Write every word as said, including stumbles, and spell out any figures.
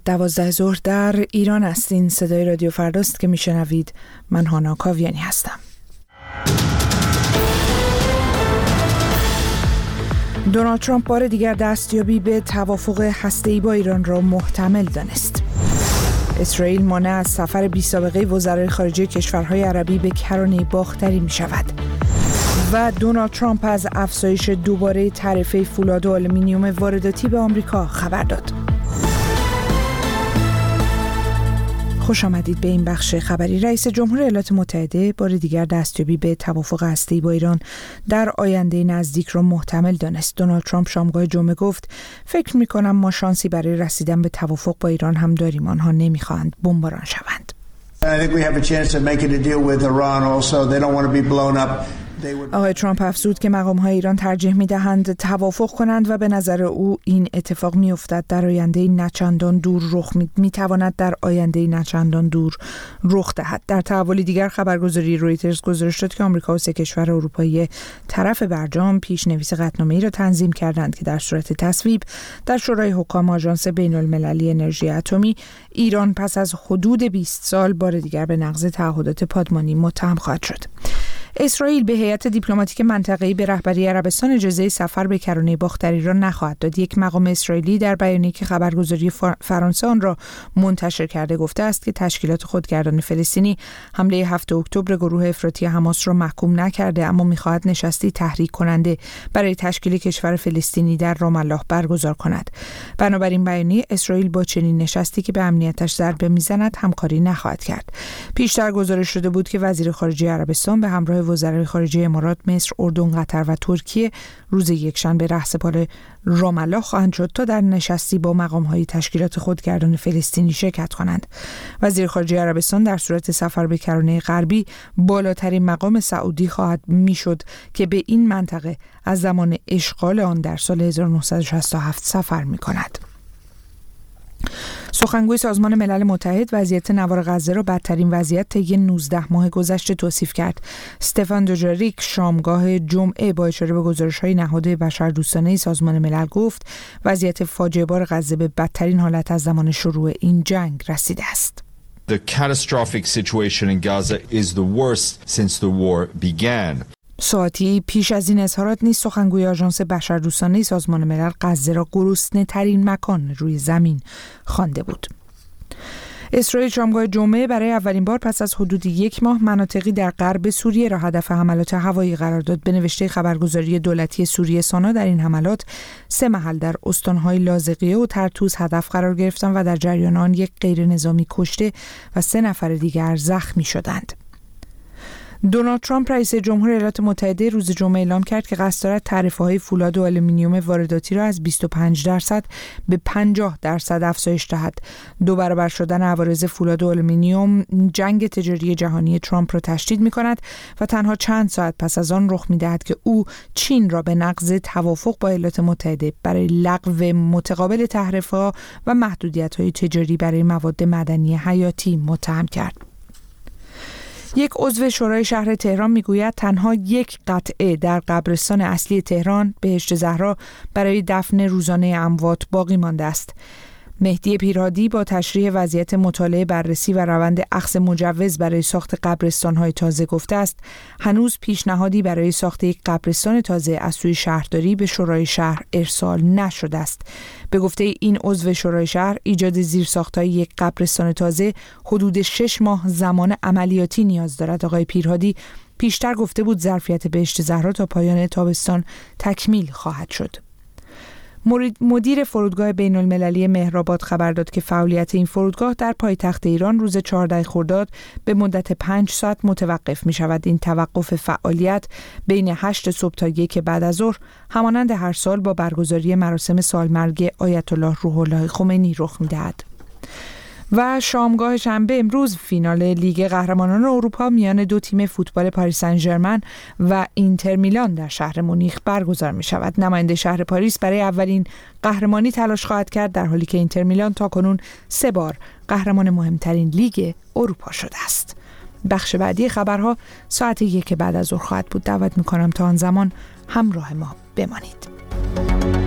دوازده ظهر در ایران هستین. صدای رادیو فرداست که میشنوید. من هانا کاویانی هستم. دونالد ترامپ بار دیگر دستیابی به توافق هسته‌ای با ایران را محتمل دانست. اسرائیل مانع از سفر بی سابقه وزرای خارجه کشورهای عربی به کرانه باختری می شود. و دونالد ترامپ از افزایش دوباره تعرفه فولاد و آلومینیوم وارداتی به آمریکا خبر داد. خوش آمدید به این بخش خبری. رئیس جمهور ایالات متحده بار دیگر دستیابی به توافق هسته‌ای با ایران در آینده نزدیک را محتمل دانست. دونالد ترامپ شامگاه جمعه گفت: فکر می‌کنم ما شانسی برای رسیدن به توافق با ایران هم داریم. آنها نمی‌خواهند بمباران شوند. I think we have a chance of making a deal with Iran also. They don't want to be blown up. آقای ترامپ افزود که مقام‌های ایران ترجیح می‌دهند توافق کنند و به نظر او این اتفاق می‌افتد در آینده نچندان دور رخ می‌تواند در آینده نچندان دور رخ دهد. در تحولی دیگر خبرگزاری رویترز گزارش داد که آمریکا و سه کشور اروپایی طرف برجام پیش‌نویس قطعنامه‌ای را تنظیم کردند که در صورت تصویب در شورای حکام آژانس بین‌المللی انرژی اتمی ایران پس از حدود بیست سال بار دیگر به نقض تعهدات پادمانی متهم خواهد شد. اسرائیل به هیئت دیپلماتیک منطقه‌ای به رهبری عربستان اجازه سفر به کرانه باختری را نخواهد داد. یک مقام اسرائیلی در بیانیه‌ای که خبرگزاری فرانسه آن را منتشر کرده گفته است که تشکیلات خودگردان فلسطینی حمله هفتم اکتبر گروه افراطی حماس را محکوم نکرده، اما می‌خواهد نشستی تحریک کننده برای تشکیل کشور فلسطینی در رام الله برگزار کند. بنابراین بیانیه اسرائیل با چنین نشستی که به امنیتش ضربه می‌زند همکاری نخواهد کرد. پیشتر گزارش شده بود که وزیر خارجه عربستان به همراه وزرای خارجه امارات، مصر، اردن، قطر و ترکیه روز یکشنبه رهسپار رام الله خواهند شد تا در نشستی با مقام‌های تشکیلات خودگردان فلسطینی شرکت کنند. وزیر خارجه عربستان در صورت سفر به کرانه غربی بالاترین مقام سعودی خواهد میشد که به این منطقه از زمان اشغال آن در سال هزار و نهصد و شصت و هفت سفر می‌کند. سخنگوی سازمان ملل متحد وضعیت نوار غزه را بدترین وضعیت طی نوزده ماه گذشته توصیف کرد. استفان دوجاریک شامگاه جمعه با اشاره به گزارش‌های نهاد بشردوستانه سازمان ملل گفت وضعیت فاجعه بار غزه به بدترین حالت از زمان شروع این جنگ رسیده است. The catastrophic situation in Gaza is the worst since the war began. ساعتی پیش از این اظهارات نیز سخنگوی آژانس بشردوستانه سازمان ملل غزه را گرسنه‌ترین مکان روی زمین خوانده بود. اسرائیل شامگاه جمعه برای اولین بار پس از حدود یک ماه مناطقی در غرب سوریه را هدف حملات هوایی قرار داد. به نوشته خبرگزاری دولتی سوریه سانا در این حملات سه محل در استانهای لاذقیه و طرطوس هدف قرار گرفتند و در جریان آن یک غیر نظامی کشته و سه نفر دیگر زخمی شدند. دونالد ترامپ رئیس جمهور ایالات متحده روز جمعه اعلام کرد که قصد دارد تعرفه‌های فولاد و آلومینیوم وارداتی را از بیست و پنج درصد به پنجاه درصد افزایش دهد. دو برابر شدن عوارض فولاد و آلومینیوم جنگ تجاری جهانی ترامپ را تشدید می‌کند و تنها چند ساعت پس از آن رخ می‌دهد که او چین را به نقض توافق با ایالات متحده برای لغو متقابل تحریم‌ها و محدودیت‌های تجاری برای مواد معدنی حیاتی متهم کرد. یک عضو شورای شهر تهران میگوید تنها یک قطعه در قبرستان اصلی تهران بهشت زهرا برای دفن روزانه اموات باقی مانده است. مهدی پیرهادی با تشریح وضعیت مطالعه، بررسی و روند اخذ مجوز برای ساخت قبرستان‌های تازه گفته است هنوز پیشنهادی برای ساخت یک قبرستان تازه از سوی شهرداری به شورای شهر ارسال نشده است. به گفته این عضو شورای شهر ایجاد زیرساخت‌های یک قبرستان تازه حدود شش ماه زمان عملیاتی نیاز دارد. آقای پیرهادی پیشتر گفته بود ظرفیت بهشت زهرا تا پایان تابستان تکمیل خواهد شد. مدیر فرودگاه بین‌المللی مهرآباد خبر داد که فعالیت این فرودگاه در پایتخت ایران روز چهاردهم خرداد به مدت پنج ساعت متوقف می شود. این توقف فعالیت بین هشت صبح تا یک بعد از ظهر همانند هر سال با برگزاری مراسم سالمرگ آیت الله روح الله خمینی رخ می دهد. و شامگاه شنبه امروز فینال لیگ قهرمانان اروپا میان دو تیم فوتبال پاریس سن ژرمن و اینتر میلان در شهر مونیخ برگزار می شود. نماینده شهر پاریس برای اولین قهرمانی تلاش خواهد کرد در حالی که اینتر میلان تاکنون سه بار قهرمان مهمترین لیگ اروپا شده است. بخش بعدی خبرها ساعت یک بعد از ظهر خواهد بود. دعوت می کنم تا آن زمان همراه ما بمانید.